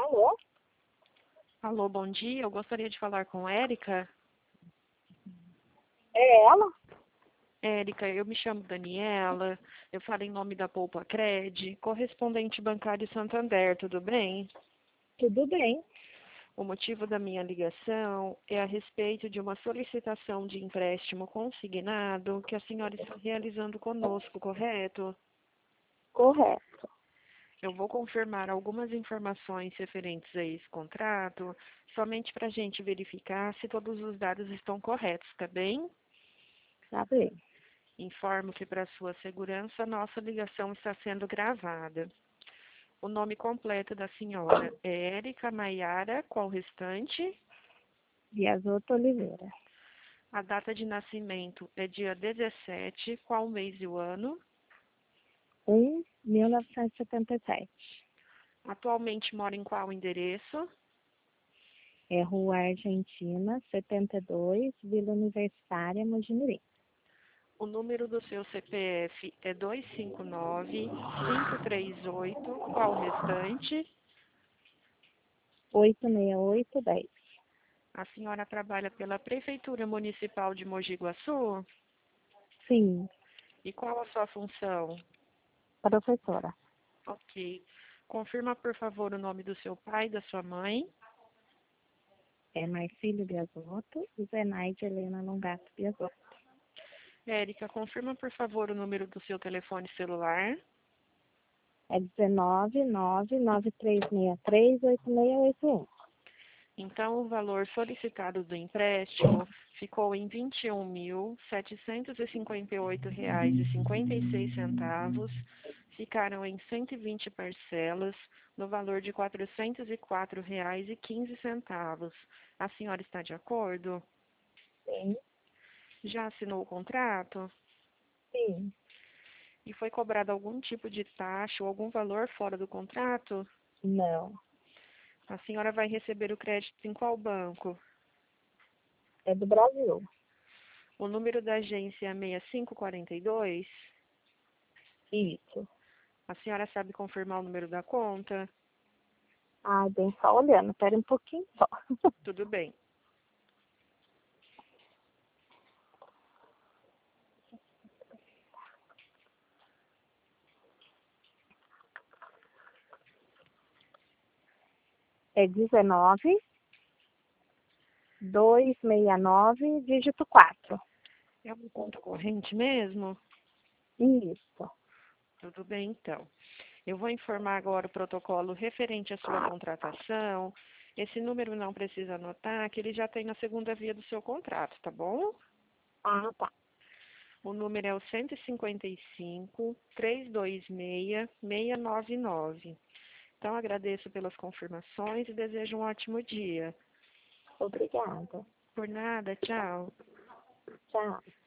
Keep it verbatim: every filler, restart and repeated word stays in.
Alô? Alô, bom dia. Eu gostaria de falar com Érica. É ela? Érica, eu me chamo Daniela. Eu falo em nome da Poupa Cred, correspondente bancário Santander, tudo bem? Tudo bem. O motivo da minha ligação é a respeito de uma solicitação de empréstimo consignado que a senhora está realizando conosco, correto? Correto. Eu vou confirmar algumas informações referentes a esse contrato, somente para a gente verificar se todos os dados estão corretos, tá bem? Tá bem. Informo que, para sua segurança, nossa ligação está sendo gravada. O nome completo da senhora é Érica Maiara, qual restante? Biasotto Oliveira. A data de nascimento é dia dezessete, qual mês e o ano? um, mil novecentos e setenta e sete. Atualmente mora em qual endereço? É Rua Argentina, setenta e dois, Vila Universitária, Mojimirim. O número do seu C P F é dois cinco nove, cinco três oito, qual restante? oito seis oito, dez. A senhora trabalha pela Prefeitura Municipal de Mogi Guaçu? Sim, E qual a sua função? professora. Ok. Confirma, por favor, o nome do seu pai e da sua mãe. É Marcílio Biasotto e Zenaide Helena Longato Biasotto. Érica, confirma, por favor, o número do seu telefone celular. É dezenove, nove, nove três seis três, oito seis oito um. Então, o valor solicitado do empréstimo ficou em vinte e um mil, setecentos e cinquenta e oito reais e cinquenta e seis centavos. Ficaram em cento e vinte parcelas, no valor de quatrocentos e quatro reais e quinze centavos. A senhora está de acordo? Sim, Já assinou o contrato? sim. E foi cobrado algum tipo de taxa ou algum valor fora do contrato? Não. A senhora vai receber o crédito em qual banco? É do Brasil. O número da agência é seis cinco quatro dois. Isso. A senhora sabe confirmar o número da conta? Ah, bem, só olhando. Espera um pouquinho só. Tudo bem. É dezenove, duzentos e sessenta e nove, dígito quatro. É uma conta corrente mesmo? Isso. Tudo bem, então. Eu vou informar agora o protocolo referente à sua contratação. Esse número não precisa anotar, que ele já tem na segunda via do seu contrato, tá bom? Ah, tá. O número é o cento e cinquenta e cinco, trezentos e vinte e seis, seiscentos e noventa e nove. Então, agradeço pelas confirmações e desejo um ótimo dia. Obrigada. Por nada, tchau. Tchau.